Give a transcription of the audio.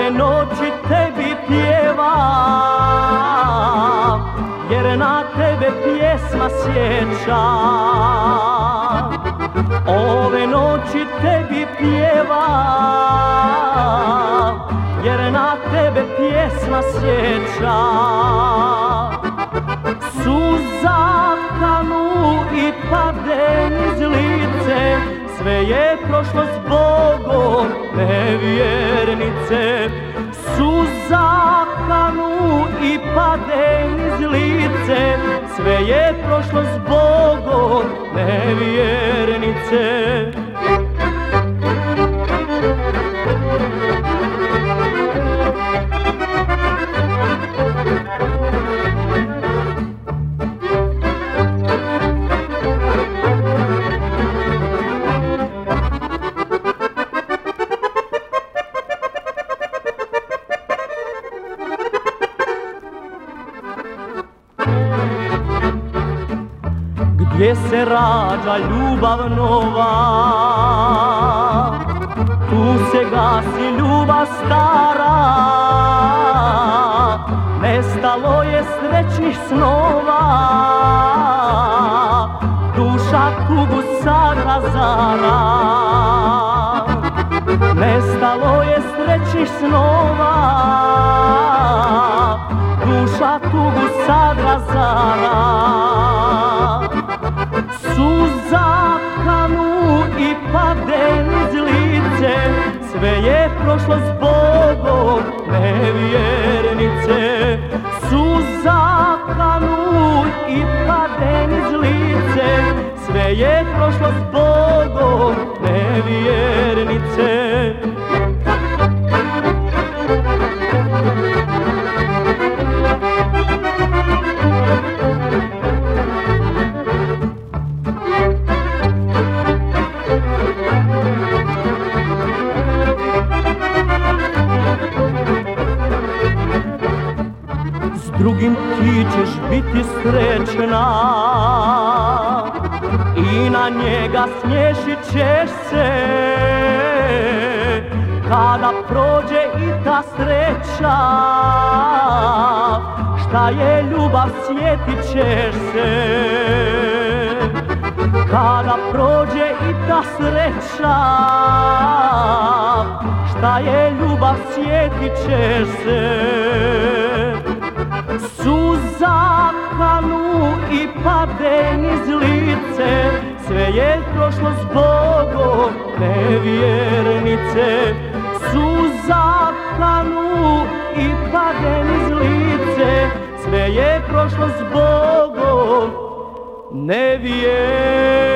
ove noći tebi pjevam, jer na tebe pjesma sjeća. Ove noći tebi pjevam, jer na tebe pjesma sjeća. Suza kanu i pade niz lice, sve je prošlo s Bogom nevjernice. Suza kanu i pade niz lice, sve je prošlo s Bogom nevjernice. Gdje se rađa ljubav nova, tu se gasi ljubav stara. Nestalo je srećnih snova, duša tugu sad razara. Nestalo je srećnih snova, duša tugu sad razara. Suza kanu i pade niz lice, sve je prošlo s Bogom nevjernice. Suza kanu i pade niz lice, sve je prošlo s Bogom nevjernice. Drugim ti ćeš biti srećna i na njega smiješit ćeš se. Kada prođe i ta sreća, šta je ljubav sjetit ćeš se. Kada prođe i ta sreća, šta je ljubav sjetit ćeš se. Suza kanu i pade niz lice, sve je prošlo s Bogom nevjernice. Suza kanu i pade niz lice, sve je prošlo s Bogom nevjernice.